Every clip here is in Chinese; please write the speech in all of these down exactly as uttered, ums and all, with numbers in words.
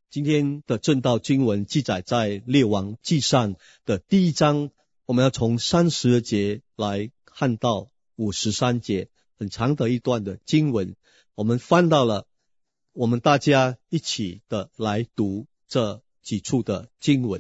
今天的正道经文记载在列王纪上的第一章，我们要从三十二节来看到五十三节，很长的一段的经文。我们翻到了，我们大家一起的来读这几处的经文。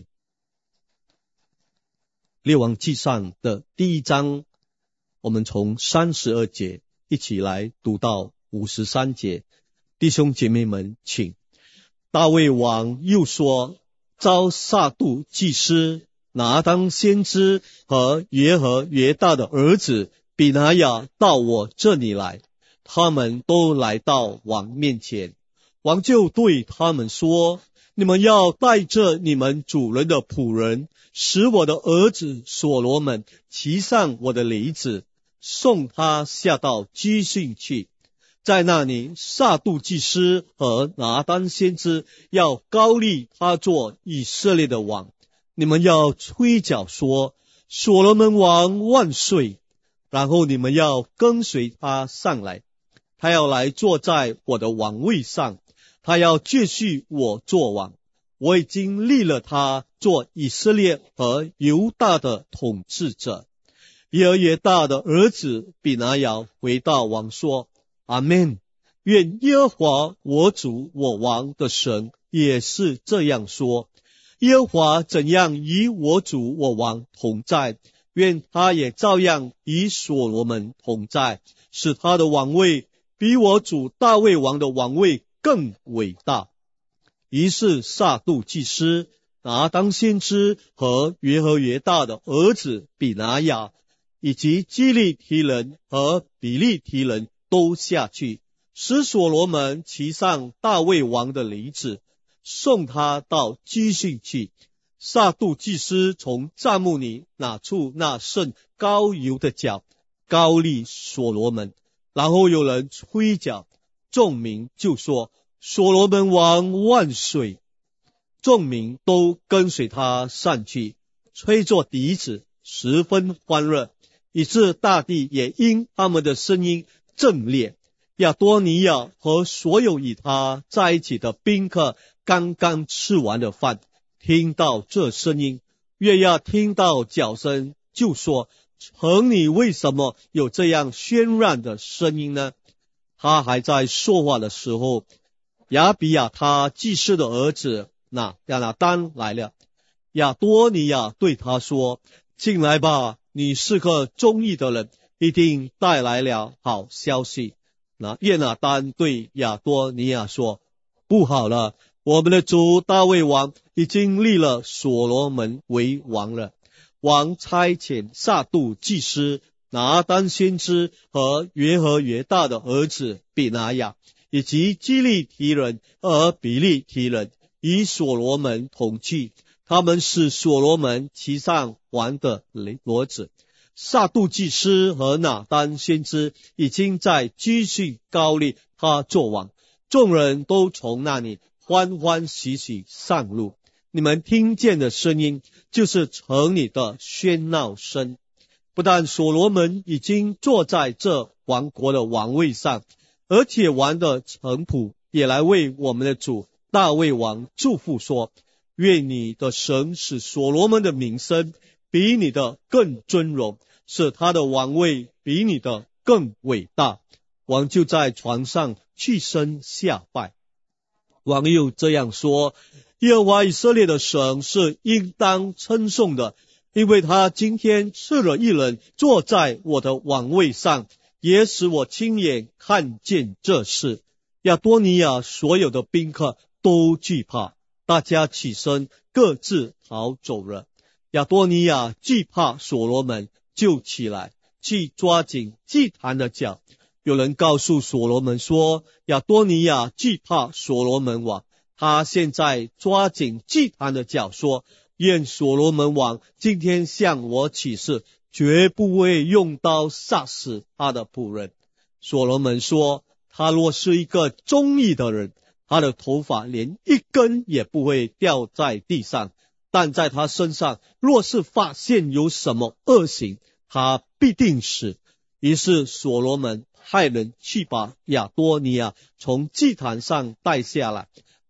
列王纪上的第一章，我们从三十二节一起来读到五十三节。弟兄姐妹们，请。大卫王又说，召撒督祭司、拿当先知和约和约大的儿子比拿雅到我这里来。他们都来到王面前，王就对他们说，你们要带着你们主人的仆人，使我的儿子所罗门骑上我的驴子，送他下到基训去。在那里，撒督祭司和拿单先知要膏立他做以色列的王。你们要吹角说，所罗门王万岁！然后你们要跟随他上来，他要来坐在我的王位上，他要继续我做王。我已经立了他做以色列和犹大的统治者。约和约大的儿子比拿雅回答王说，阿们，愿耶和华我主我王的神也是这样说。耶和华怎样与我主我王同在，愿他也照样与所罗门同在，使他的王位比我主大卫王的王位更伟大。于是撒督祭司、拿当先知和约和约大的儿子比拿雅，以及基利提人和比利提人都下去，使所罗门骑上大卫王的驴子，送他到基训去。撒督祭司从帐幕里拿出那盛膏油的角，膏立所罗门。然后有人吹角，众民就说，所罗门王万岁！众民都跟随他上去，吹作笛子，十分欢乐，以致大地也因他们的声音震裂。亚多尼亚和所有与他在一起的宾客刚刚吃完了饭，听到这声音，约亚听到角声，就说，城里为什么有这样喧嚷的声音呢？他还在说话的时候，亚比亚他祭司的儿子那亚拿单来了。亚多尼亚对他说，进来吧，你是个忠义的人，一定带来了好消息。那约拿单对亚多尼亚说，不好了，我们的主大卫王已经立了所罗门为王了。王差遣撒督祭司、拿单先知和约和约大的儿子比拿雅，以及基利提人和比利提人与所罗门同去，他们使所罗门骑上王的骡子。撒督祭司和拿单先知已经在基训膏立他做王，众人都从那里欢欢喜喜上路。你们听见的声音，就是城里的喧闹声。不但所罗门已经坐在这王国的王位上，而且王的臣仆也来为我们的主大卫王祝福说，愿你的神使所罗门的名声比你的更尊荣，使他的王位比你的更伟大。王就在床上屈身下拜。王又这样说，耶和华以色列的神是应当称颂的，因为他今天赐了一人坐在我的王位上，也使我亲眼看见这事。亚多尼亚所有的宾客都惧怕，大家起身各自逃走了。亚多尼亚惧怕所罗门，就起来去抓紧祭坛的角。有人告诉所罗门说，亚多尼亚惧怕所罗门王，他现在抓紧祭坛的角，说，愿所罗门王今天向我起誓，绝不会用刀杀死他的仆人。所罗门说，他若是一个忠义的人，他的头发连一根也不会掉在地上，但在他身上若是发现有什么恶行，他必定死。于是所罗门派人去把亚多尼亚从祭坛上带下来，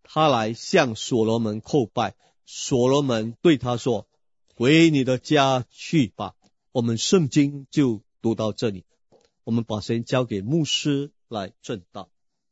他来向所罗门叩拜。所罗门对他说：回你的家去吧。我们圣经就读到这里，我们把时间交给牧师来证道。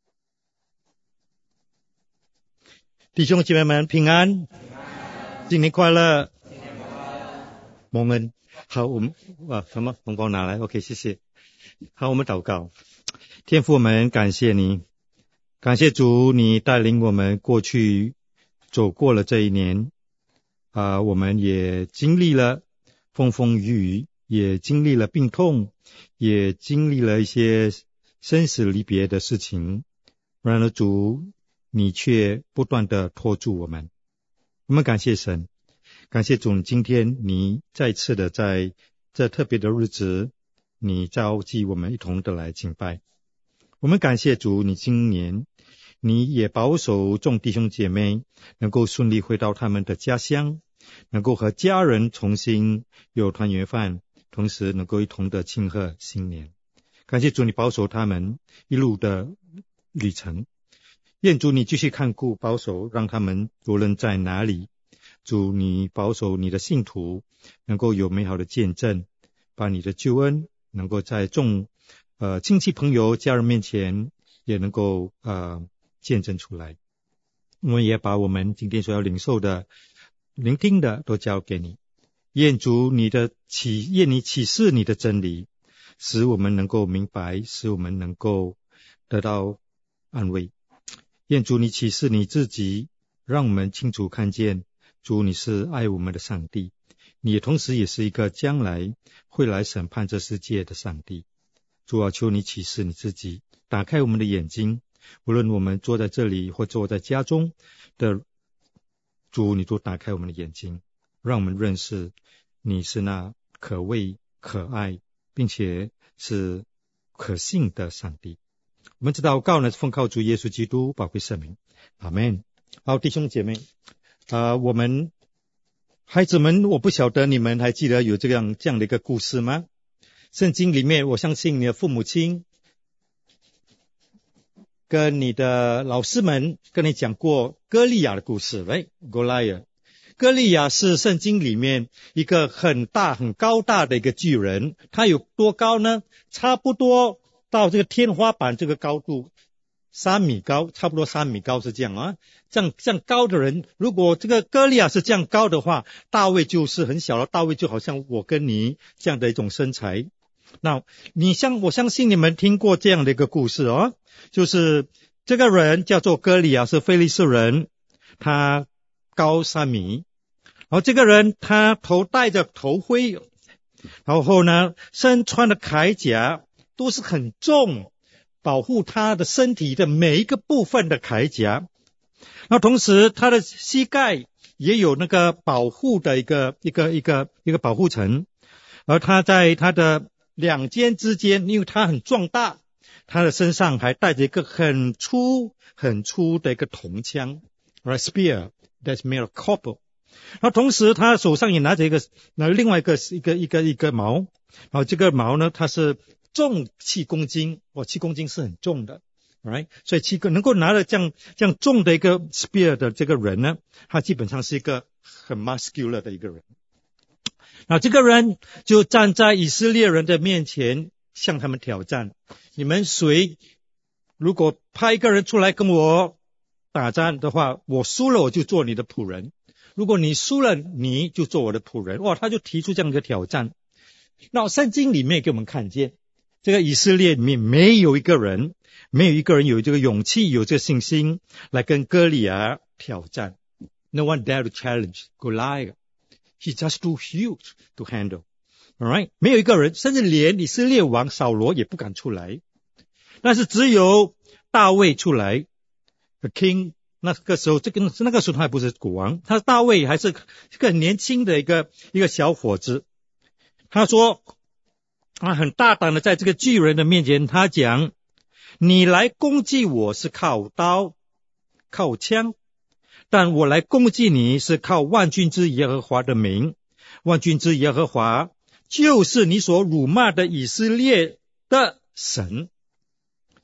弟兄姐妹们平安，新年快乐，蒙恩。好，我们啊什么红包拿来 OK 谢谢。好，我们祷告。天父，我们感谢你，感谢主，你带领我们过去走过了这一年啊、呃，我们也经历了风风雨雨，也经历了病痛，也经历了一些生死离别的事情。然而主，你却不断的拖住我们。我们感谢神，感谢主，今天你再次的在这特别的日子，你召集我们一同的来敬拜。我们感谢主，你今年你也保守众弟兄姐妹能够顺利回到他们的家乡，能够和家人重新有团圆饭，同时能够一同的庆贺新年。感谢主，你保守他们一路的旅程。愿主你继续看顾保守，让他们无论在哪里，主你保守你的信徒能够有美好的见证，把你的救恩能够在众呃亲戚朋友家人面前也能够呃见证出来。我们也把我们今天所要领受的聆听的都交给你。愿主你的启愿你启示你的真理，使我们能够明白，使我们能够得到安慰。愿主你启示你自己，让我们清楚看见主你是爱我们的上帝，你也同时也是一个将来会来审判这世界的上帝。主啊，求你启示你自己，打开我们的眼睛，无论我们坐在这里或坐在家中的主，你都打开我们的眼睛，让我们认识你是那可畏可爱并且是可信的上帝。我们知道祷告呢是奉靠主耶稣基督宝贵圣名，阿们。好，弟兄姐妹呃，我们孩子们，我不晓得你们还记得有这样这样的一个故事吗？圣经里面，我相信你的父母亲跟你的老师们跟你讲过歌利亚的故事，right? Goliath。歌利亚是圣经里面一个很大很高大的一个巨人，他有多高呢？差不多到这个天花板这个高度，三米高，差不多三米高是这样啊。这样这样高的人，如果这个歌利亚是这样高的话，大卫就是很小了。大卫就好像我跟你这样的一种身材。那你相我相信你们听过这样的一个故事哦，就是这个人叫做歌利亚，是非利士人，他高三米，然后这个人他头戴着头盔，然后呢身穿的铠甲都是很重，保护他的身体的每一个部分的铠甲，那同时他的膝盖也有那个保护的一个一个一个一个保护层，而他在他的两肩之间，因为他很壮大，他的身上还带着一个很粗很粗的一个铜枪 ，right spear that's made of copper。那同时他手上也拿着一个拿另外一个一个一个一个矛，然后这个矛呢，它是重七公斤，哦，七公斤是很重的 ，right？ 所以七个能够拿着这样这样重的一个 spear 的这个人呢，他基本上是一个很 muscular 的一个人。那这个人就站在以色列人的面前，向他们挑战：你们谁如果派一个人出来跟我打仗的话，我输了我就做你的仆人；如果你输了，你就做我的仆人。哇，他就提出这样一个挑战。那圣经里面给我们看见，这个以色列里面没有一个人，没有一个人有这个勇气，有这个信心来跟歌利亚挑战。No one dare to challenge Goliath. He's just too huge to handle. Alright? 没有一个人，甚至连以色列王扫罗也不敢出来。但是只有大卫出来 ，the king。那个时候，这个那个时候他还不是国王，他大卫还是一个很年轻的一个一个小伙子。他说，他很大胆的在这个巨人的面前，他讲：你来攻击我是靠刀靠枪，但我来攻击你是靠万军之耶和华的名。万军之耶和华就是你所辱骂的以色列的神。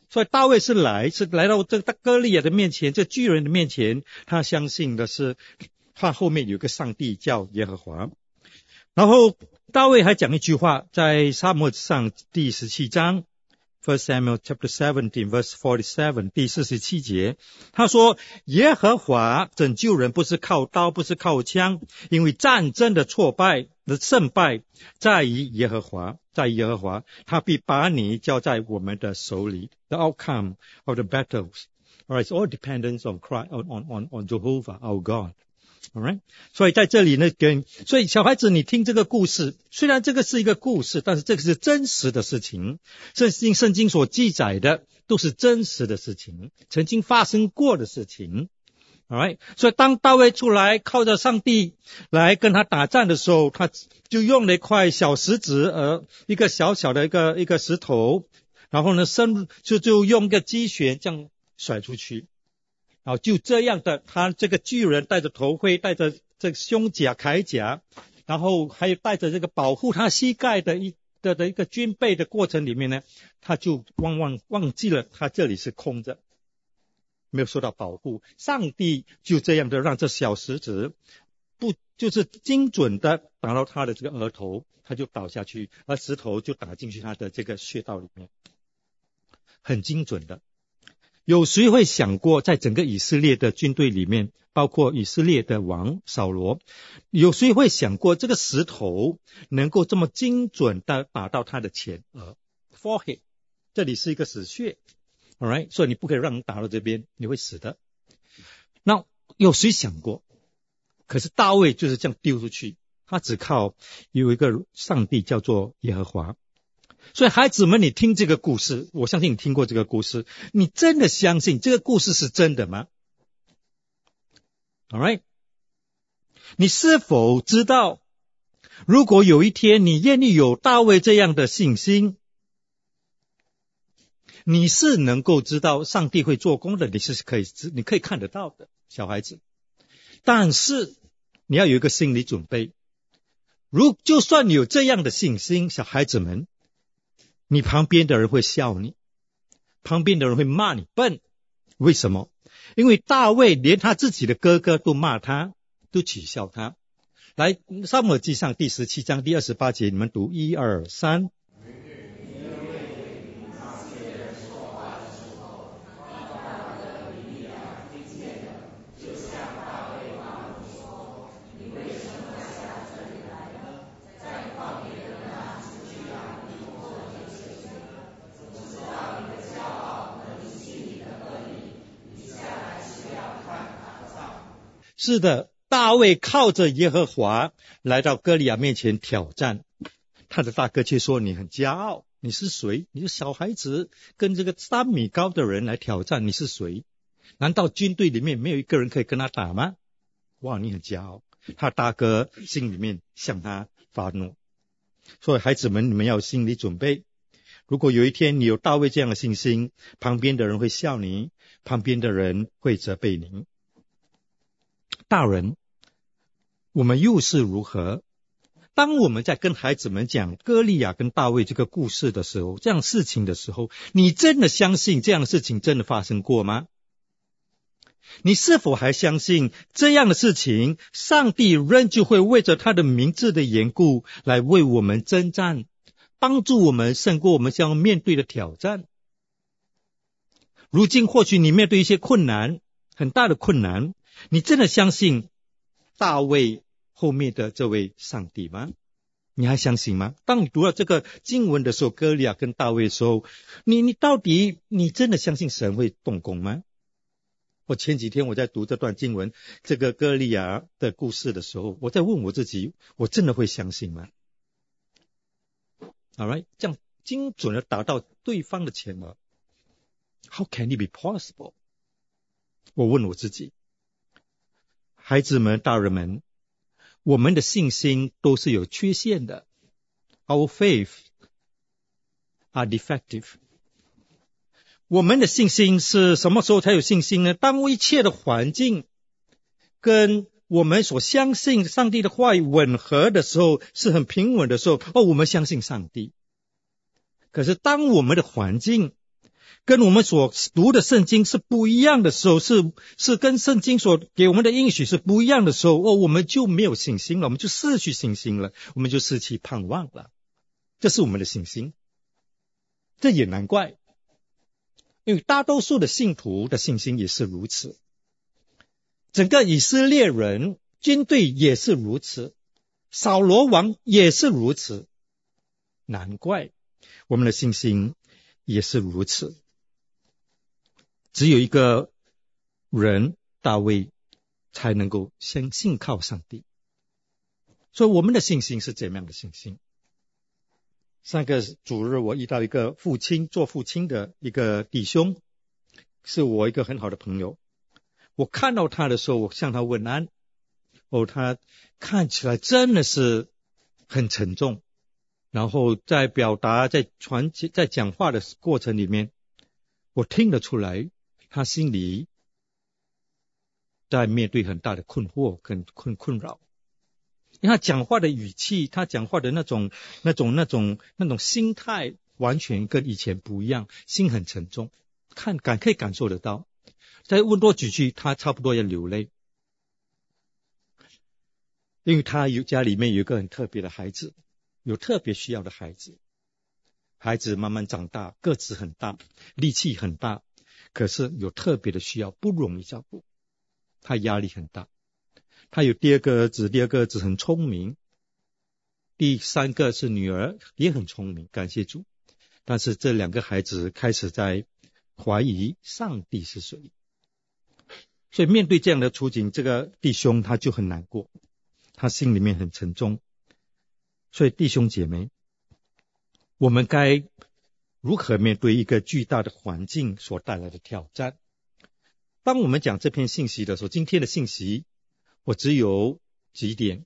所以大卫是来是来到这个歌利亚的面前，这巨人的面前，他相信的是他后面有个上帝叫耶和华。然后大卫还讲一句话，在撒母耳记上第十七章 First Samuel chapter seventeen verse forty-seven 第四十七节，他说耶和华拯救人不是靠刀，不是靠枪，因为战争的挫败的胜败在于耶和华，在于耶和华，他必把你交在我们的手里。 The outcome of the battles, alright, it's all dependence on Christ, on, on, on Jehovah, our God.Alright, 所以在这里呢，跟所以小孩子，你听这个故事，虽然这个是一个故事，但是这个是真实的事情。圣经圣经所记载的都是真实的事情，曾经发生过的事情。Alright, 所以当大卫出来靠着上帝来跟他打仗的时候，他就用了一块小石子，呃，一个小小的一个一个石头，然后呢，伸就就用一个机旋这样甩出去。然后就这样的，他这个巨人带着头盔，带着这个胸甲铠甲，然后还有带着这个保护他膝盖的一的的一个军备的过程里面呢，他就忘忘忘记了他这里是空着，没有受到保护。上帝就这样的让这小石子不就是精准的打到他的这个额头，他就倒下去，而石头就打进去他的这个穴道里面，很精准的。有谁会想过，在整个以色列的军队里面，包括以色列的王扫罗，有谁会想过这个石头能够这么精准的打到他的前额 forehead， 这里是一个死穴 alright， 所以你不可以让人打到这边，你会死的。那有谁想过？可是大卫就是这样丢出去，他只靠有一个上帝叫做耶和华。所以孩子们，你听这个故事，我相信你听过这个故事，你真的相信这个故事是真的吗？ Alright， 你是否知道，如果有一天你愿意有大卫这样的信心，你是能够知道上帝会做工的，你是可以你可以看得到的，小孩子。但是你要有一个心理准备，如就算你有这样的信心，小孩子们，你旁边的人会笑你，旁边的人会骂你笨。为什么？因为大卫连他自己的哥哥都骂他，都取笑他。来，撒母耳记上第十七章第二十八节，你们读一二三。是的，大卫靠着耶和华来到歌利亚面前挑战，他的大哥却说你很骄傲，你是谁？你是小孩子，跟这个三米高的人来挑战，你是谁？难道军队里面没有一个人可以跟他打吗？哇，你很骄傲。他大哥心里面向他发怒。所以孩子们，你们要有心理准备，如果有一天你有大卫这样的信心，旁边的人会笑你，旁边的人会责备你。大人，我们又是如何？当我们在跟孩子们讲歌利亚跟大卫这个故事的时候，这样事情的时候，你真的相信这样的事情真的发生过吗？你是否还相信这样的事情，上帝仍旧会为着他的名字的缘故来为我们征战，帮助我们胜过我们将要面对的挑战？如今或许你面对一些困难，很大的困难，你真的相信大卫后面的这位上帝吗？你还相信吗？当你读到这个经文的时候，歌利亚跟大卫的时候，你你到底你真的相信神会动工吗？我前几天我在读这段经文，这个歌利亚的故事的时候，我在问我自己，我真的会相信吗？ Alright， 这样精准的打到对方的前额， How can it be possible？ 我问我自己。孩子们，大人们，我们的信心都是有缺陷的。Our faith are defective。 我们的信心是什么时候才有信心呢？当一切的环境跟我们所相信上帝的话语吻合的时候，是很平稳的时候，哦，我们相信上帝。可是当我们的环境跟我们所读的圣经是不一样的时候，是是跟圣经所给我们的应许是不一样的时候，哦，我们就没有信心了，我们就失去信心了，我们就失去盼望了。这是我们的信心。这也难怪，因为大多数的信徒的信心也是如此，整个以色列人军队也是如此，扫罗王也是如此，难怪我们的信心也是如此。只有一个人大卫才能够相信靠上帝。所以我们的信心是怎样的信心？上个主日我遇到一个父亲，做父亲的一个弟兄，是我一个很好的朋友。我看到他的时候，我向他问安。哦，他看起来真的是很沉重，然后在表达在传在讲话的过程里面，我听得出来他心里在面对很大的困惑跟困困扰。因为他讲话的语气，他讲话的那种那种那种那种心态完全跟以前不一样，心很沉重，看感可以感受得到。再问多几句，他差不多要流泪。因为他有家里面有一个很特别的孩子，有特别需要的孩子，孩子慢慢长大，个子很大，力气很大，可是有特别的需要，不容易照顾，他压力很大。他有第二个儿子，第二个儿子很聪明，第三个是女儿，也很聪明，感谢主。但是这两个孩子开始在怀疑上帝是谁，所以面对这样的处境，这个弟兄他就很难过，他心里面很沉重。所以弟兄姐妹，我们该如何面对一个巨大的环境所带来的挑战？当我们讲这篇信息的时候，今天的信息我只有几点。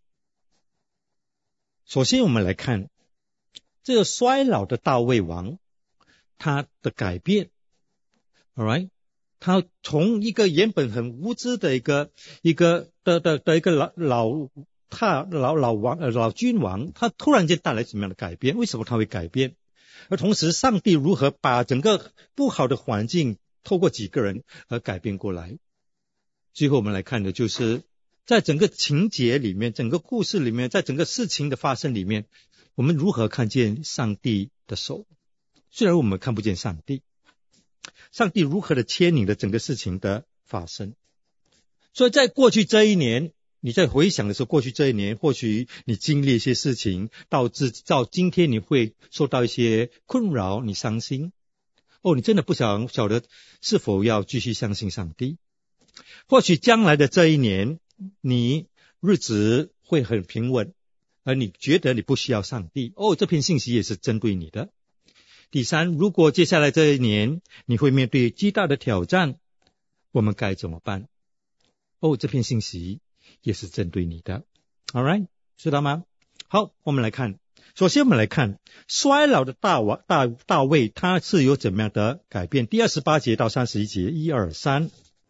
首先我们来看这个衰老的大卫王，他的改变 alright， 他从一个原本很无知的一个一个的的的一个老老他老老王呃老君王，他突然间带来什么样的改变？为什么他会改变？而同时上帝如何把整个不好的环境透过几个人而改变过来？最后我们来看的就是在整个情节里面，整个故事里面，在整个事情的发生里面，我们如何看见上帝的手？虽然我们看不见上帝，上帝如何的牵引了整个事情的发生。所以在过去这一年，你在回想的时候，过去这一年或许你经历一些事情，导致到今天你会受到一些困扰，你伤心。哦，你真的不想晓得是否要继续相信上帝。或许将来的这一年你日子会很平稳，而你觉得你不需要上帝。哦，这篇信息也是针对你的。第三，如果接下来这一年你会面对极大的挑战，我们该怎么办？哦，这篇信息也是针对你的。 Alright， 知道吗？好，我们来看，首先我们来看衰老的大王大大卫，他是有怎么样的改变？第二十八节到三十一节，一二三。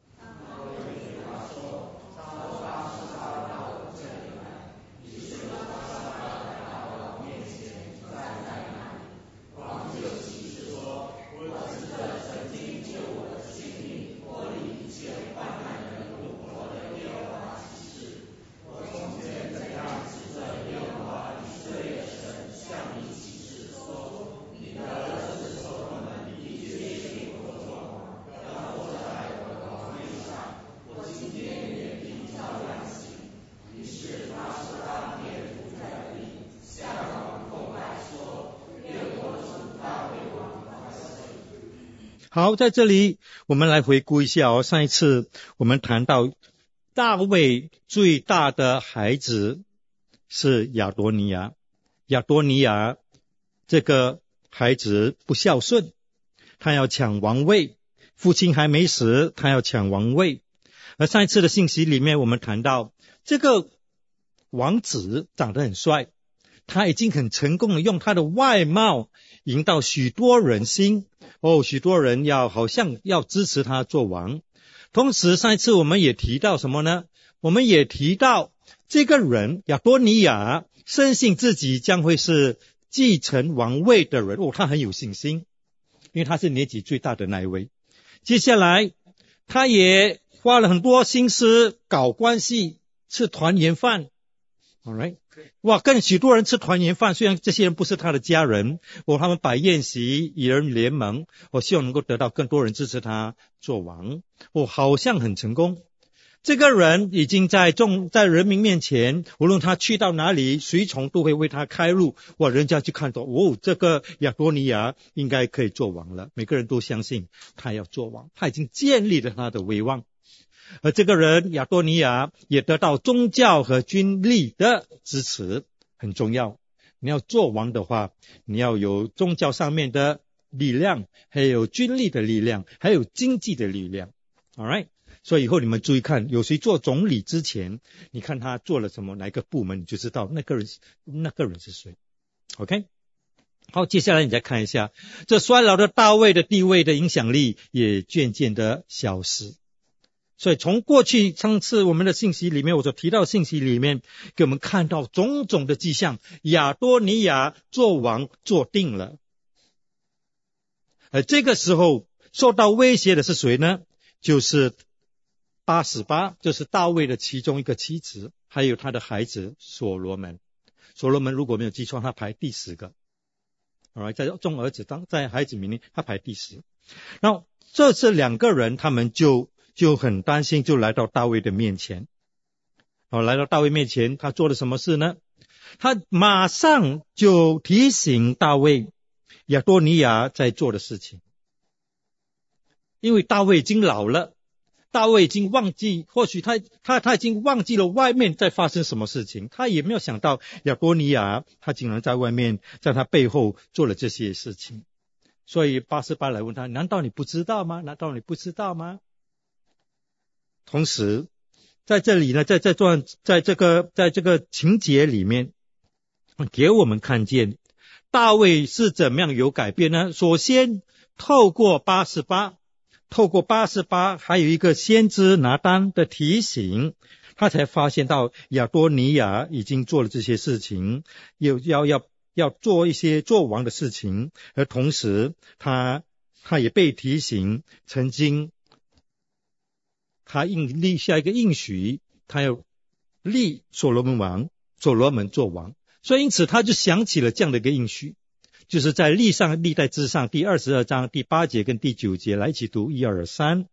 好，在这里我们来回顾一下哦。上一次我们谈到大卫最大的孩子是亚多尼亚，亚多尼亚这个孩子不孝顺，他要抢王位，父亲还没死，他要抢王位。而上一次的信息里面我们谈到这个王子长得很帅，他已经很成功的用他的外貌赢到许多人心，哦，许多人要好像要支持他做王。同时上一次我们也提到什么呢？我们也提到这个人亚多尼亚深信自己将会是继承王位的人，哦，他很有信心。 因为他是年纪最大的那一位。接下来他也花了很多心思搞关系，吃团圆饭。Alright， 哇，跟许多人吃团圆饭，虽然这些人不是他的家人，我他们摆宴席，与人联盟，我希望能够得到更多人支持他做王。我好像很成功。这个人已经在众在人民面前，无论他去到哪里，随从都会为他开路。哇，人家就看到，哦，这个亚多尼亚应该可以做王了。每个人都相信他要做王，他已经建立了他的威望。而这个人亚多尼亚也得到宗教和军力的支持，很重要。你要做王的话，你要有宗教上面的力量，还有军力的力量，还有经济的力量。Alright， 所以以后你们注意看，有谁做总理之前，你看他做了什么，哪一个部门，你就知道那个人那个人是谁。OK， 好，接下来你再看一下，这衰老的大卫的地位的影响力也渐渐的消失。所以从过去上次我们的信息里面，我所提到的信息里面，给我们看到种种的迹象，亚多尼亚做王做定了。而这个时候受到威胁的是谁呢？就是八十八，就是大卫的其中一个妻子，还有他的孩子所罗门。所罗门如果没有记错，他排第十个。Alright， 在众儿子当在孩子名里，他排第十。然后这是两个人，他们就就很担心，就来到大卫的面前。好，来到大卫面前，他做了什么事呢？他马上就提醒大卫亚多尼亚在做的事情。因为大卫已经老了，大卫已经忘记，或许他他他已经忘记了外面在发生什么事情，他也没有想到亚多尼亚他竟然在外面在他背后做了这些事情。所以八十八来问他，难道你不知道吗？难道你不知道吗？同时在这里呢，在这段在这个在这个情节里面给我们看见大卫是怎么样有改变呢？首先透过八十八透过八十八还有一个先知拿单的提醒，他才发现到亚多尼亚已经做了这些事情，又要要要做一些做王的事情，而同时他他也被提醒曾经他应立下一个应许，他要立所罗门王所罗门做王。所以因此他就想起了这样的一个应许，就是在历上历代志上第二十二章第八节跟第九节，来一起读一二三。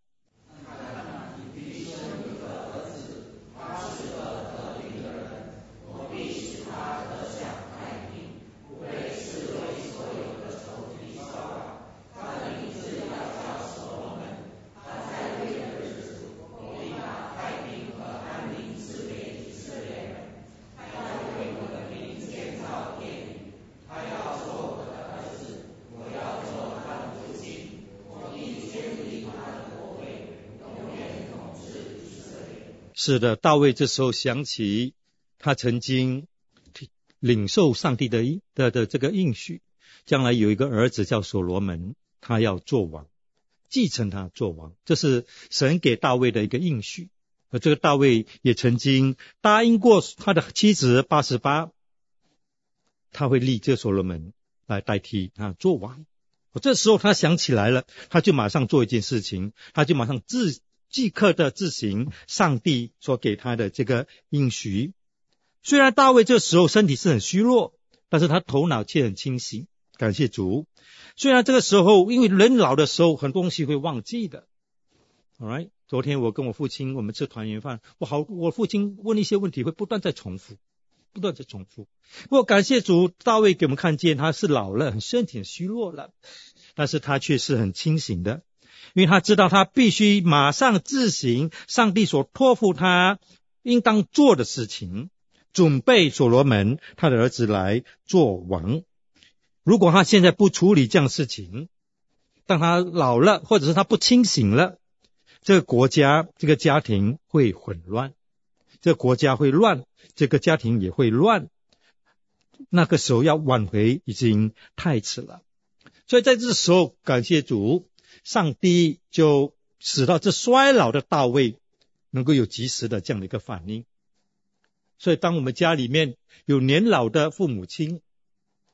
是的，大卫这时候想起他曾经领受上帝的的的这个应许，将来有一个儿子叫所罗门，他要做王，继承他做王，这是神给大卫的一个应许。而这个大卫也曾经答应过他的妻子八十八，他会立这所罗门来代替他做王。这时候他想起来了，他就马上做一件事情，他就马上自即刻的执行上帝所给他的这个应许。虽然大卫这时候身体是很虚弱，但是他头脑却很清醒，感谢主。虽然这个时候因为人老的时候很多东西会忘记的。 Alright， 昨天我跟我父亲我们吃团圆饭，我好我父亲问一些问题会不断在重复不断在重复。不过感谢主，大卫给我们看见他是老了，很身体很虚弱了，但是他却是很清醒的，因为他知道他必须马上执行上帝所托付他应当做的事情，准备所罗门他的儿子来做王。如果他现在不处理这样的事情，当他老了或者是他不清醒了，这个国家这个家庭会混乱，这个国家会乱，这个家庭也会乱，那个时候要挽回已经太迟了。所以在这时候感谢主，上帝就使到这衰老的大卫能够有及时的这样的一个反应。所以当我们家里面有年老的父母亲，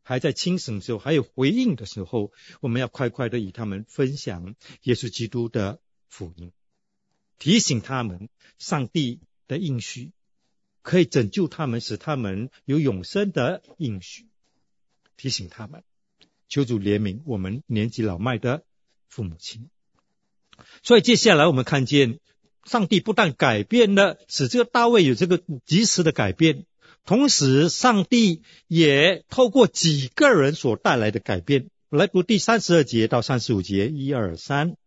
还在清醒的时候，还有回应的时候，我们要快快的与他们分享耶稣基督的福音，提醒他们上帝的应许可以拯救他们，使他们有永生的应许，提醒他们。求主怜悯我们年纪老迈的父母亲。所以接下来我们看见上帝不但改变了，使这个大卫有这个及时的改变，同时上帝也透过几个人所带来的改变。来读第三十二节到三十五节，一二三。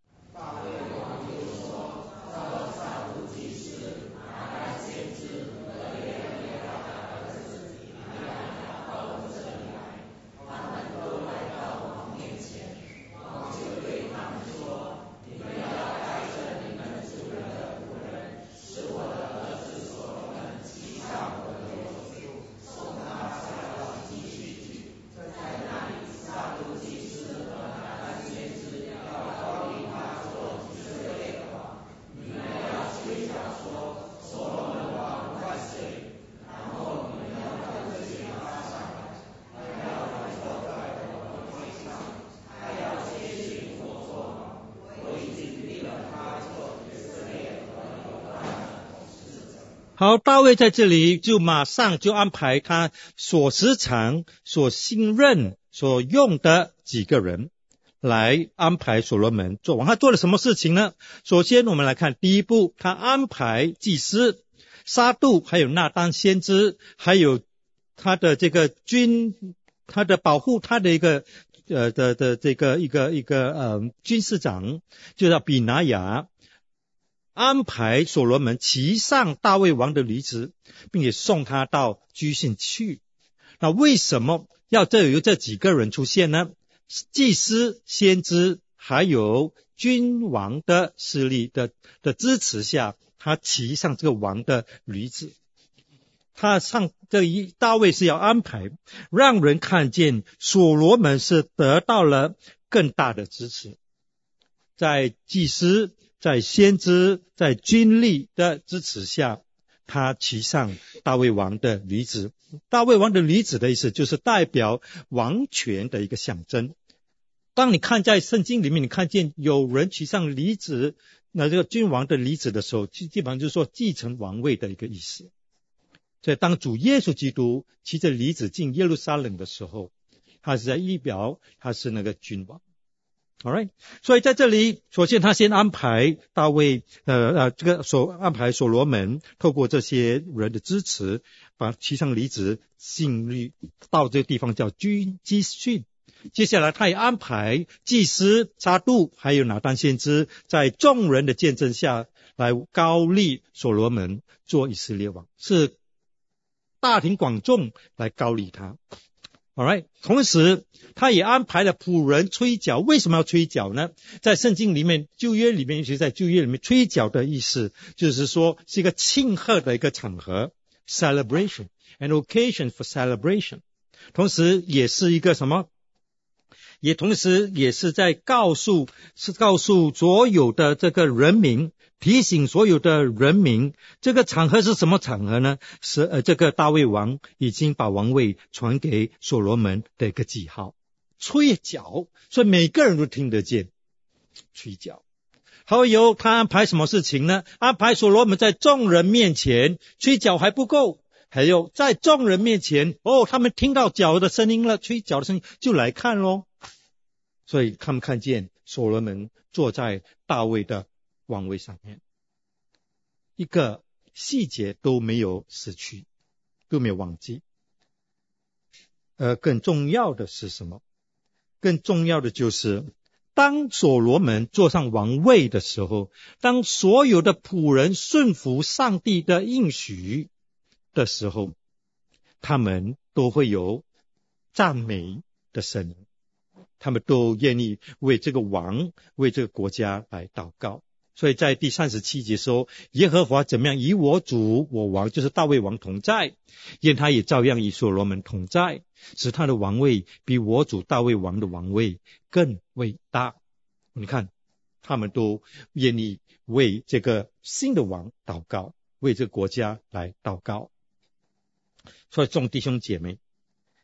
好，大卫在这里就马上就安排他所时常、所信任、所用的几个人来安排所罗门做王。他做了什么事情呢？首先我们来看第一步，他安排祭司撒督，还有纳单先知，还有他的这个军，他的保护他的一个呃的的这个一个一个呃军事长，就叫比拿雅，安排所罗门骑上大卫王的驴子，并且送他到居训去。那为什么要这有这几个人出现呢？祭司、先知还有君王的势力的的支持下，他骑上这个王的驴子。他上这一大卫是要安排让人看见所罗门是得到了更大的支持，在祭司、在先知、在军力的支持下，他骑上大卫王的驴子。大卫王的驴子的意思就是代表王权的一个象征。当你看在圣经里面，你看见有人骑上驴子，那这个君王的驴子的时候，基本上就是说继承王位的一个意思。所以当主耶稣基督骑着驴子进耶路撒冷的时候，他是在预表他是那个君王。Alright， 所以在这里，首先他先安排大卫，呃呃，这个所安排所罗门，透过这些人的支持，把骑上驴子进入到这个地方叫居基训。接下来他也安排祭司撒督还有拿单先知，在众人的见证下来高立所罗门做以色列王，是大庭广众来高立他。Alright， 同时他也安排了仆人吹角。为什么要吹角呢？在圣经里面，旧约里面，尤其在旧约里面，吹角的意思就是说是一个庆贺的一个场合 celebration an occasion for celebration， 同时也是一个什么，也同时也是在告诉是告诉所有的这个人民，提醒所有的人民，这个场合是什么场合呢？是呃，这个大卫王已经把王位传给所罗门的一个记号。吹角，所以每个人都听得见吹角。还有他安排什么事情呢？安排所罗门在众人面前吹角还不够，还有在众人面前，哦，他们听到角的声音了，吹角的声音就来看咯。所以他们看见所罗门坐在大卫的王位上面，一个细节都没有失去，都没有忘记。呃，更重要的是什么？更重要的就是当所罗门坐上王位的时候，当所有的仆人顺服上帝的应许的时候，他们都会有赞美的声音，他们都愿意为这个王、为这个国家来祷告。所以在第三十七节说，耶和华怎么样与我主我王就是大卫王同在，愿他也照样与所罗门同在，使他的王位比我主大卫王的王位更伟大。你看，他们都愿意为这个新的王祷告，为这个国家来祷告。所以众弟兄姐妹，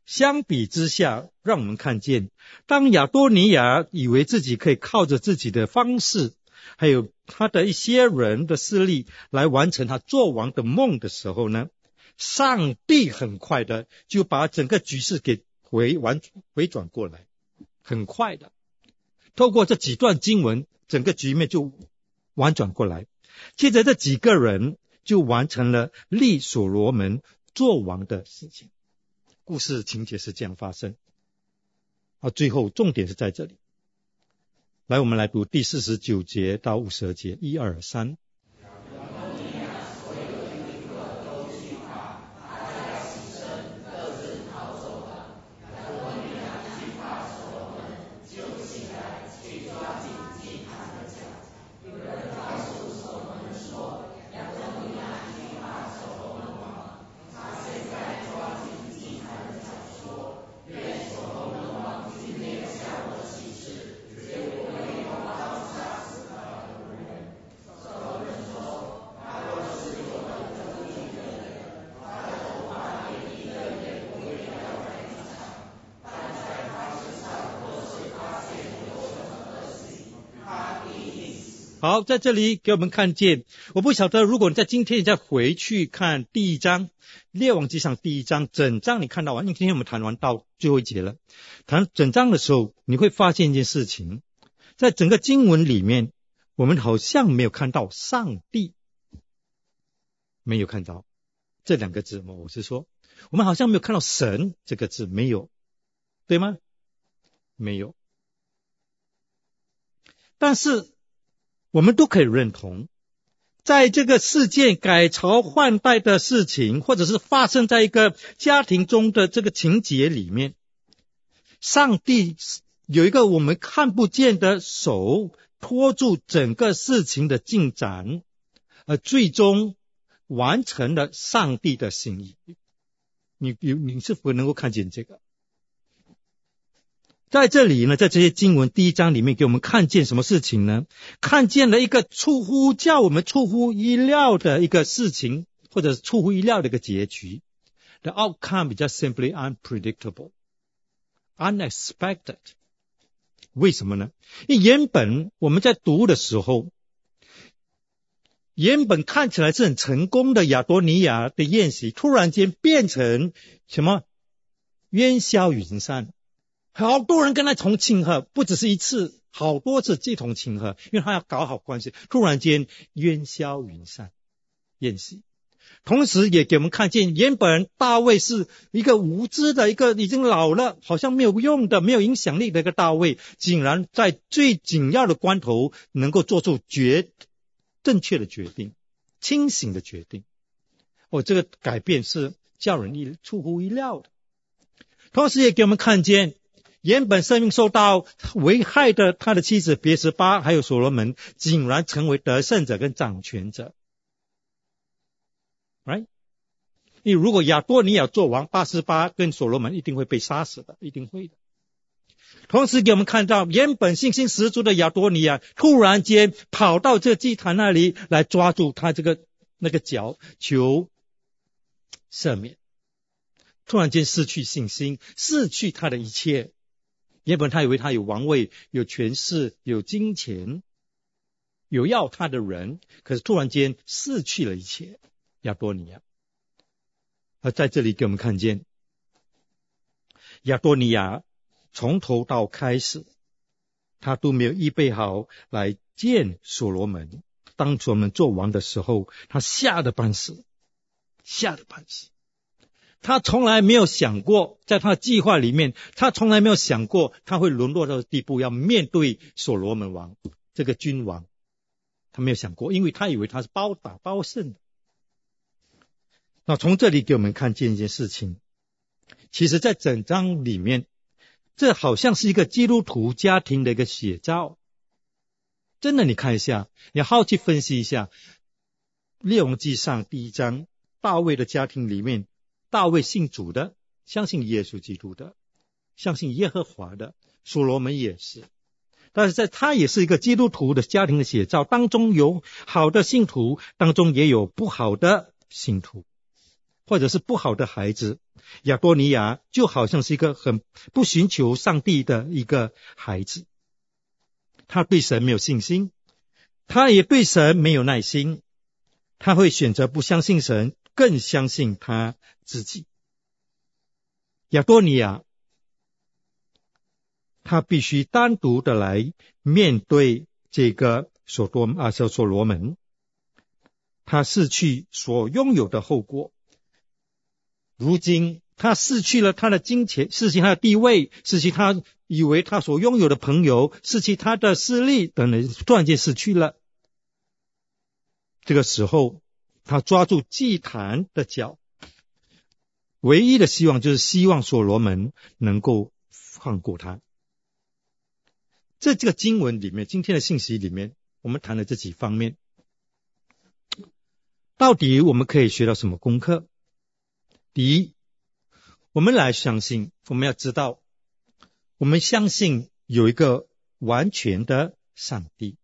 相比之下，让我们看见，当亚多尼亚以为自己可以靠着自己的方式，还有他的一些人的势力来完成他做王的梦的时候呢，上帝很快的就把整个局势给回完回转过来，很快的，透过这几段经文，整个局面就婉转过来。接着这几个人就完成了立所罗门做王的事情。故事情节是这样发生。啊，最后重点是在这里。来，我们来读第四十九节到五十二节，一二三。好，在这里给我们看见，我不晓得如果你在今天你再回去看第一章，列王纪上第一章，整章你看到完，因为今天我们谈完到最后一节了，谈整章的时候，你会发现一件事情，在整个经文里面，我们好像没有看到上帝，没有看到这两个字吗？我是说，我们好像没有看到神这个字，没有，对吗？没有。但是我们都可以认同，在这个事件改朝换代的事情，或者是发生在一个家庭中的这个情节里面，上帝有一个我们看不见的手拖住整个事情的进展，而最终完成了上帝的心意。你你你是否能够看见这个？在这里呢，在这些经文第一章里面给我们看见什么事情呢？看见了一个出乎叫我们出乎意料的一个事情，或者是出乎意料的一个结局。The outcome is just simply unpredictable, unexpected. 为什么呢？因为原本我们在读的时候，原本看起来是很成功的亚多尼亚的宴席，突然间变成什么？烟消云散。好多人跟他同庆贺，不只是一次，好多次这同庆贺，因为他要搞好关系。突然间烟消云散，宴席。同时也给我们看见，原本大卫是一个无知的，一个已经老了，好像没有用的，没有影响力的一个大卫，竟然在最紧要的关头能够做出决正确的决定，清醒的决定。哦，这个改变是叫人意出乎意料的。同时也给我们看见，原本生命受到危害的他的妻子别十巴还有所罗门，竟然成为得胜者跟掌权者。Right？ 因为如果亚多尼亚做王，八十八跟所罗门一定会被杀死的，一定会的。同时给我们看到，原本信心十足的亚多尼亚，突然间跑到这祭坛那里来抓住他这个那个脚，求赦免。突然间失去信心，失去他的一切。原本他以为他有王位，有权势，有金钱，有要他的人，可是突然间失去了一切。亚多尼亚。而在这里给我们看见，亚多尼亚从头到开始，他都没有预备好来见所罗门。当所罗门做王的时候，他吓得半死，吓得半死。他从来没有想过，在他的计划里面，他从来没有想过他会沦落到地步要面对所罗门王这个君王，他没有想过，因为他以为他是包打包胜的。那从这里给我们看见一件事情，其实在整章里面，这好像是一个基督徒家庭的一个写照。真的，你看一下，你好奇分析一下，列王纪上第一章，大卫的家庭里面，大卫信主的，相信耶稣基督的，相信耶和华的，所罗门也是。但是在他也是一个基督徒的家庭的写照，当中有好的信徒，当中也有不好的信徒。 或者是不好的孩子。亚多尼亚就好像是一个很不寻求上帝的一个孩子，他对神没有信心，他也对神没有耐心，他会选择不相信神，更相信他自己。亚多尼亚他必须单独的来面对这个所多啊所罗门，他失去所拥有的后果。如今他失去了他的金钱，失去他的地位，失去他以为他所拥有的朋友，失去他的势力等等，突然间失去了。这个时候他抓住祭坛的脚，唯一的希望就是希望所罗门能够放过他。在这个经文里面，今天的信息里面，我们谈了这几方面。到底我们可以学到什么功课？第一，我们来相信，我们要知道，我们相信有一个完全的上帝。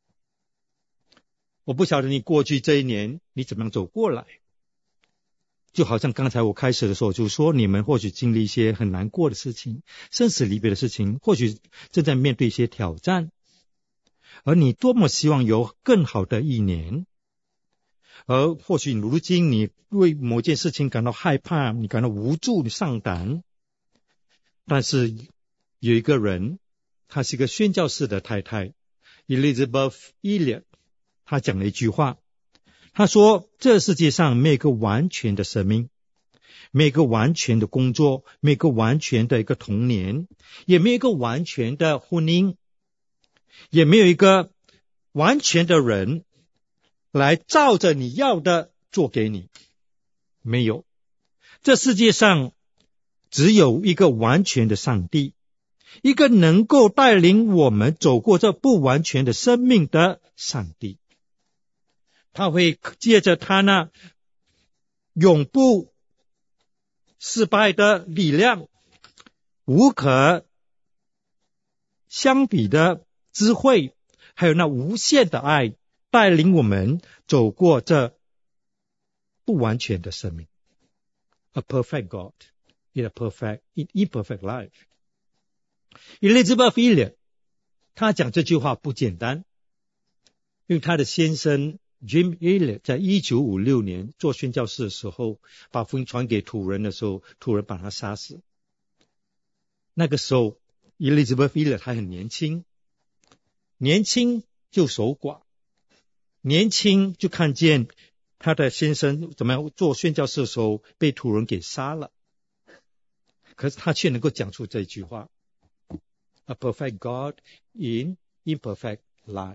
我不晓得你过去这一年你怎么样走过来，就好像刚才我开始的时候就说，你们或许经历一些很难过的事情，生死离别的事情，或许正在面对一些挑战，而你多么希望有更好的一年。而或许如今你为某件事情感到害怕，你感到无助，你丧胆，但是有一个人，她是一个宣教士的太太 Elizabeth Elliot， 她讲了一句话，她说，这世界上没有一个完全的生命，没有一个完全的工作，没有一个完全的一个童年，也没有一个完全的婚姻，也没有一个完全的人来照着你要的做给你。没有，这世界上只有一个完全的上帝，一个能够带领我们走过这不完全的生命的上帝。他会借着他那永不失败的力量，无可相比的智慧，还有那无限的爱，带领我们走过这不完全的生命。 A perfect God in a perfect, in imperfect life. Elizabeth Elliot 他讲这句话不简单，因为他的先生 Jim Elliot 在一九五六年做宣教士的时候，把福音传给土人的时候，土人把他杀死。那个时候 Elizabeth Elliot 还很年轻，年轻就守寡，年轻就看见他的先生怎么样做宣教士的时候被土人给杀了，可是他却能够讲出这句话 A perfect God in imperfect life。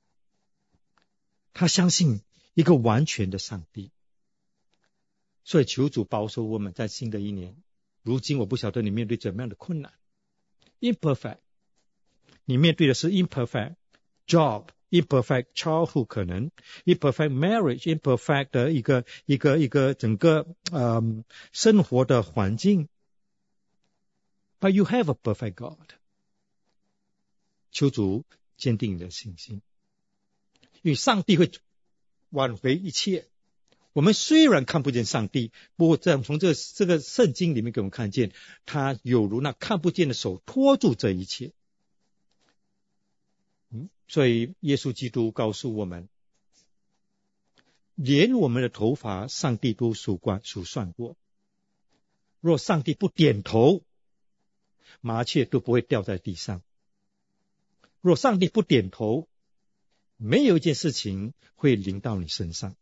他相信一个完全的上帝。所以求主保守我们在新的一年。如今我不晓得你面对怎么样的困难， imperfect， 你面对的是 imperfect job， imperfect childhood， 可能 imperfect marriage， imperfect 的一个一个一个整个、呃、生活的环境。 But you have a perfect God。 求主坚定你的信心，因为上帝会挽回一切。我们虽然看不见上帝，不过在从这个这个圣经里面给我们看见，他有如那看不见的手托住这一切。嗯，所以耶稣基督告诉我们，连我们的头发上帝都数算数算过，若上帝不点头，麻雀都不会掉在地上。若上帝不点头，没有一件事情会临到你身上。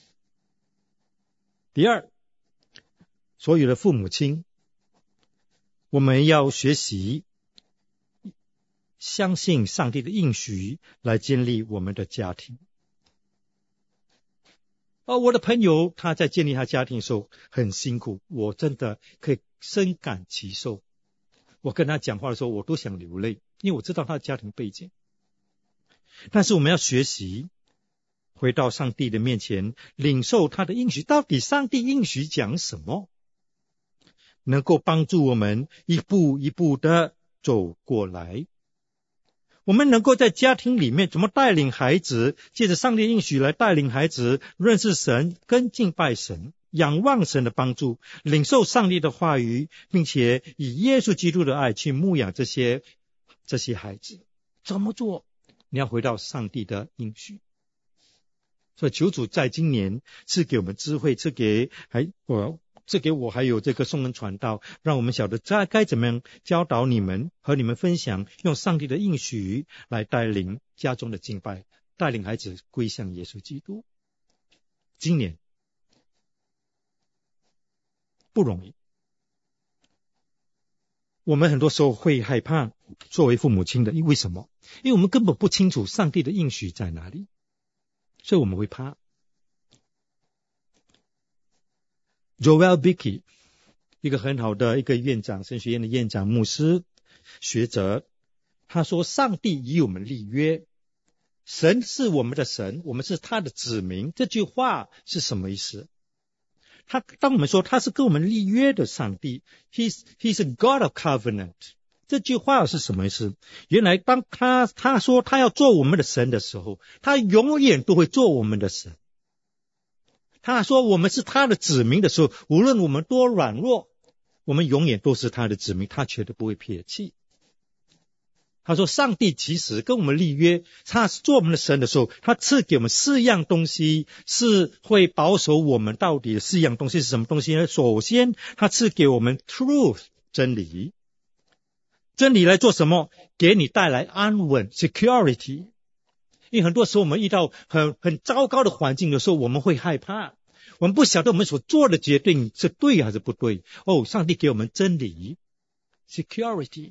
第二，所有的父母亲，我们要学习相信上帝的应许来建立我们的家庭。而我的朋友他在建立他家庭的时候很辛苦，我真的可以深感其受。我跟他讲话的时候我都想流泪，因为我知道他的家庭背景。但是我们要学习回到上帝的面前，领受他的应许。到底上帝应许讲什么，能够帮助我们一步一步的走过来。我们能够在家庭里面怎么带领孩子，借着上帝应许来带领孩子认识神跟敬拜神， 仰望神的帮助，领受上帝的话语，并且以耶稣基督的爱去牧养这些这些孩子。怎么做？你要回到上帝的应许。所以求主在今年赐给我们智慧，赐给还我赐给我还有这个送人传道，让我们晓得该该怎么样教导你们和你们分享，用上帝的应许来带领家中的敬拜，带领孩子归向耶稣基督。今年不容易，我们很多时候会害怕作为父母亲的，因为什么？因为我们根本不清楚上帝的应许在哪里，所以我们会怕。Joel Bickey 一个很好的一个院长，神学院的院长、牧师、学者，他说上帝与我们立约，神是我们的神，我们是他的子民。这句话是什么意思？他当我们说他是跟我们立约的上帝， he's, he's a God of covenant， 这句话是什么意思？原来当他他说他要做我们的神的时候，他永远都会做我们的神。他说我们是他的子民的时候，无论我们多软弱，我们永远都是他的子民，他绝对不会撇弃。他说上帝其实跟我们立约，他做我们的神的时候，他赐给我们四样东西，是会保守我们到底的四样东西是什么东西呢？首先他赐给我们 truth 真理，真理来做什么？给你带来安稳 security。因为很多时候我们遇到很很糟糕的环境的时候，我们会害怕，我们不晓得我们所做的决定是对还是不对。哦，上帝给我们真理 security，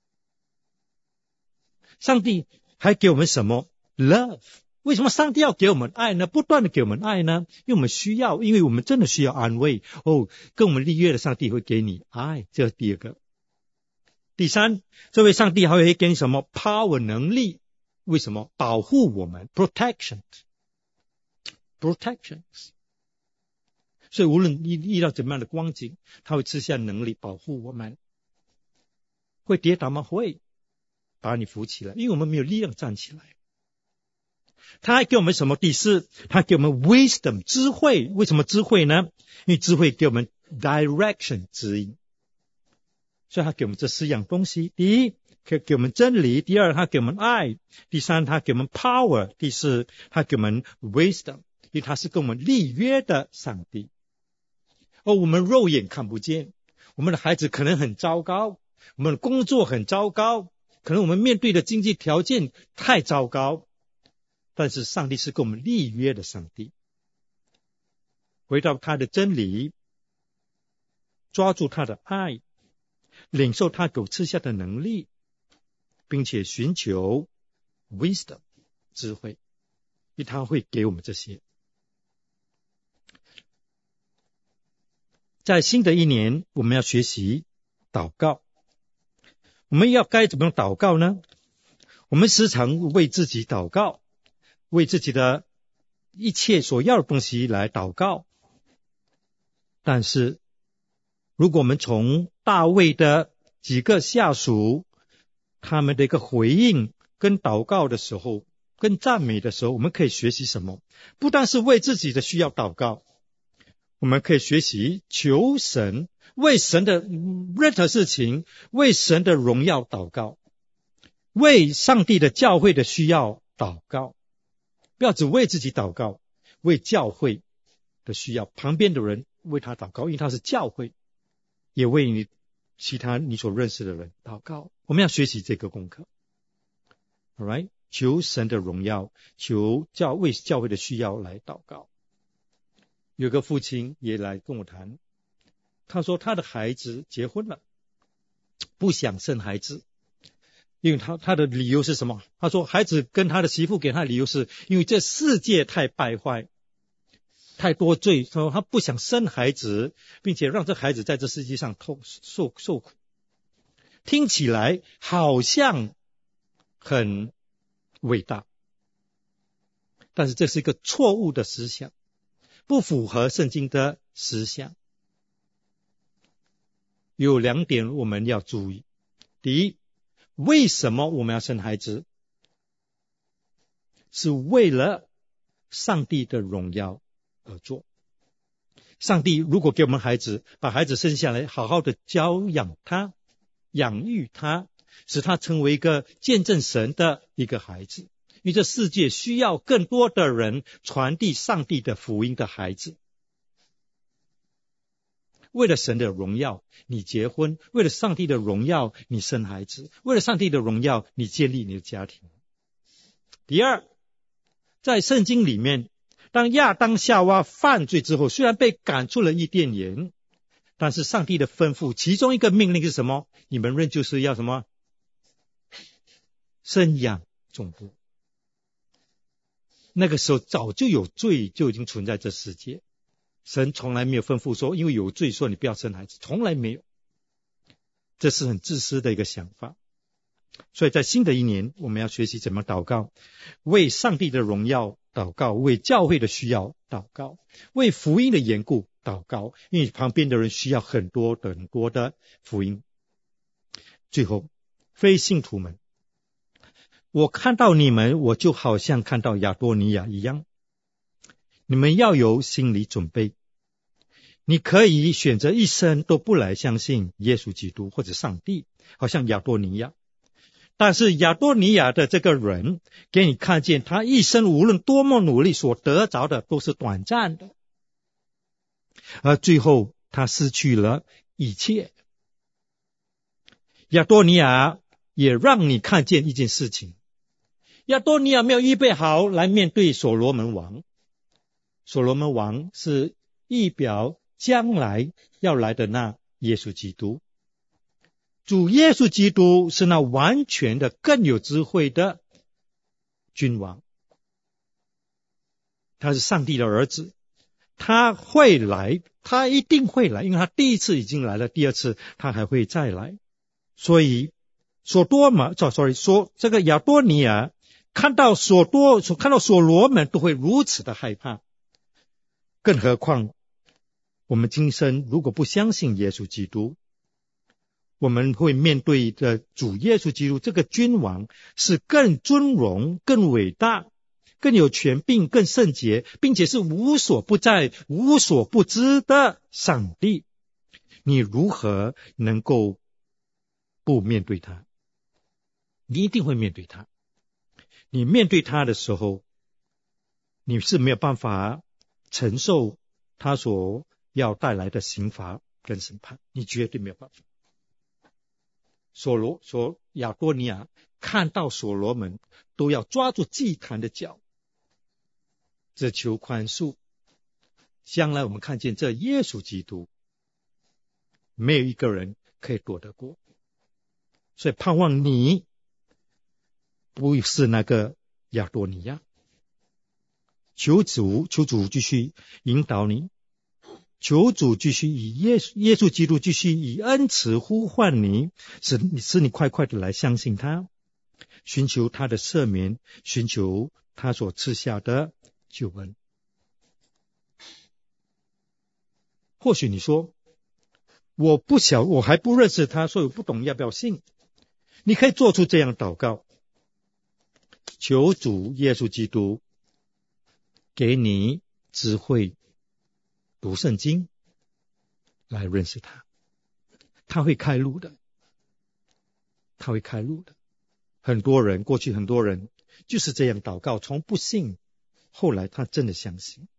上帝还给我们什么 love。 为什么上帝要给我们爱呢？不断的给我们爱呢？因为我们需要，因为我们真的需要安慰。哦，跟我们立约的上帝会给你爱，这是第二个。第三，这位上帝还会给你什么 power 能力？为什么？保护我们 protection protections。 所以无论遇到怎么样的光景，他会赐下能力保护我们。会跌倒吗？会，把你扶起来，因为我们没有力量站起来。他还给我们什么？第四，他给我们 wisdom 智慧。为什么智慧呢？因为智慧给我们 direction 指引。所以他给我们这四样东西。第一，可给我们真理；第二，他给我们爱；第三，他给我们 power；第四，他给我们 wisdom。因为他是跟我们立约的上帝。而我们肉眼看不见，我们的孩子可能很糟糕，我们的工作很糟糕，可能我们面对的经济条件太糟糕，但是上帝是跟我们立约的上帝。回到他的真理，抓住他的爱，领受他给我赐下的能力，并且寻求 wisdom 智慧，因为他会给我们这些。在新的一年，我们要学习祷告。我们要该怎么样祷告呢？我们时常为自己祷告，为自己的一切所要的东西来祷告。但是如果我们从大卫的几个下属他们的一个回应跟祷告的时候，跟赞美的时候，我们可以学习什么？不但是为自己的需要祷告，我们可以学习求神，为神的任何事情，为神的荣耀祷告，为上帝的教会的需要祷告。不要只为自己祷告，为教会的需要，旁边的人为他祷告，因为他是教会，也为你其他你所认识的人祷告。我们要学习这个功课。 Alright， 求神的荣耀，求教为教会的需要来祷告。有个父亲也来跟我谈，他说他的孩子结婚了，不想生孩子，因为他他的理由是什么？他说孩子跟他的媳妇给他的理由是因为这世界太败坏，太多罪，说他不想生孩子，并且让这孩子在这世界上痛受受苦。听起来好像很伟大，但是这是一个错误的思想，不符合圣经的思想。有两点我们要注意。第一，为什么我们要生孩子？是为了上帝的荣耀而做。 上帝如果给我们孩子，把孩子生下来，好好的教养他，养育他，使他成为一个见证神的一个孩子。因为这世界需要更多的人传递上帝的福音的孩子。为了神的荣耀，你结婚；为了上帝的荣耀，你生孩子；为了上帝的荣耀，你建立你的家庭。第二，在圣经里面，当亚当夏娃犯罪之后，虽然被赶出了伊甸园，但是上帝的吩咐其中一个命令是什么？你们人就是要什么？生养众多。那个时候早就有罪就已经存在这世界，神从来没有吩咐说因为有罪说你不要生孩子，从来没有。这是很自私的一个想法。所以在新的一年，我们要学习怎么祷告，为上帝的荣耀祷告，为教会的需要祷告，为福音的缘故祷告，因为旁边的人需要很多很多的福音。最后，非信徒们，我看到你们，我就好像看到亚多尼亚一样，你们要有心理准备。你可以选择一生都不来相信耶稣基督或者上帝，好像亚多尼亚。但是亚多尼亚的这个人给你看见，他一生无论多么努力，所得着的都是短暂的，而最后他失去了一切。亚多尼亚也让你看见一件事情，亚多尼亚没有预备好来面对所罗门王。所罗门王是预表将来要来的那耶稣基督。主耶稣基督是那完全的更有智慧的君王，他是上帝的儿子，他会来，他一定会来，因为他第一次已经来了，第二次他还会再来。所以所多玛 sorry 说这个亚多尼亚看到所多所看到所罗门都会如此的害怕，更何况我们今生如果不相信耶稣基督，我们会面对的主耶稣基督这个君王是更尊荣、更伟大、更有权柄、更圣洁，并且是无所不在、无所不知的上帝。你如何能够不面对他？你一定会面对他。你面对他的时候，你是没有办法承受他所要带来的刑罚跟审判，你绝对没有办法。所罗所亚多尼亚看到所罗门都要抓住祭坛的脚，只求宽恕。将来我们看见这耶稣基督，没有一个人可以躲得过。所以盼望你不是那个亚多尼亚。求主求主继续引导你，求主继续以耶稣耶稣基督继续以恩慈呼唤你，使你使你快快的来相信他，寻求他的赦免，寻求他所赐下的救恩。或许你说我不晓我还不认识他，所以我不懂要不要信。你可以做出这样祷告，求主耶稣基督给你智慧读圣经来认识他，他会开路的，他会开路的。很多人过去很多人就是这样祷告，从不信后来他真的相信。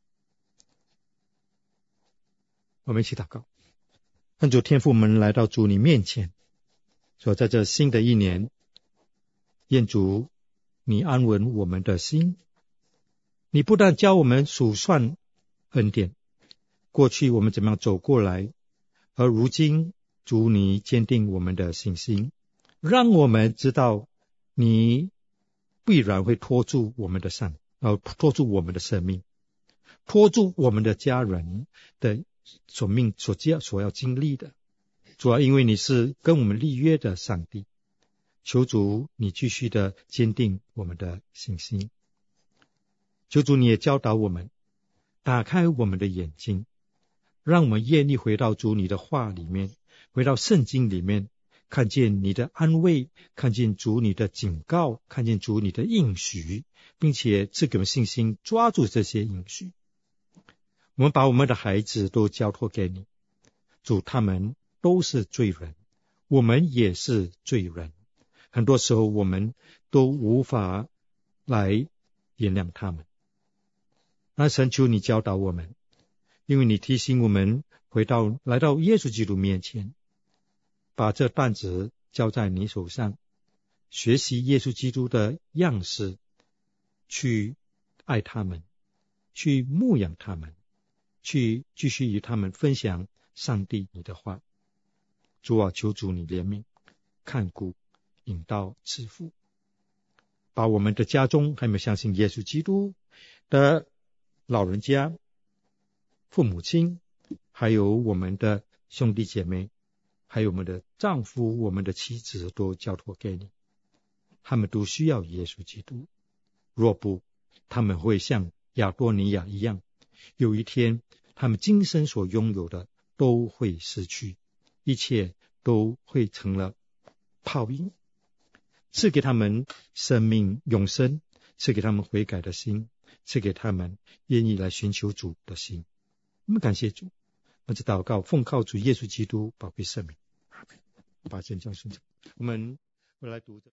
我们一起祷告。恳求天父，我们来到主你面前，说在这新的一年，愿主你安稳我们的心。你不但教我们数算恩典，过去我们怎么样走过来，而如今主你坚定我们的信心，让我们知道你必然会拖住我们的善，呃，拖住我们的生命，拖住我们的家人的所命所要所要经历的。主要因为你是跟我们立约的上帝，求主你继续的坚定我们的信心。求主你也教导我们，打开我们的眼睛，让我们愿意回到主你的话里面，回到圣经里面，看见你的安慰，看见主你的警告，看见主你的应许，并且赐给我们信心，抓住这些应许。 我们把我们的孩子都交托给你，主，他们都是罪人，我们也是罪人，很多时候我们都无法来原谅他们。那神，求你教导我们，因为你提醒我们回到来到耶稣基督面前，把这担子交在你手上，学习耶稣基督的样式，去爱他们，去牧养他们，去继续与他们分享上帝你的话。主啊，求主你怜悯看顾引导赐福，把我们的家中还没有相信耶稣基督的老人家、父母亲，还有我们的兄弟姐妹，还有我们的丈夫、我们的妻子，都交托给你。他们都需要耶稣基督，若不，他们会像亚多尼亚一样，有一天他们今生所拥有的都会失去，一切都会成了泡影。赐给他们生命永生，赐给他们悔改的心，赐给他们愿意来寻求主的心。我们感谢主，我们祷告奉靠主耶稣基督宝贵圣名，把圣经顺着，我们来读。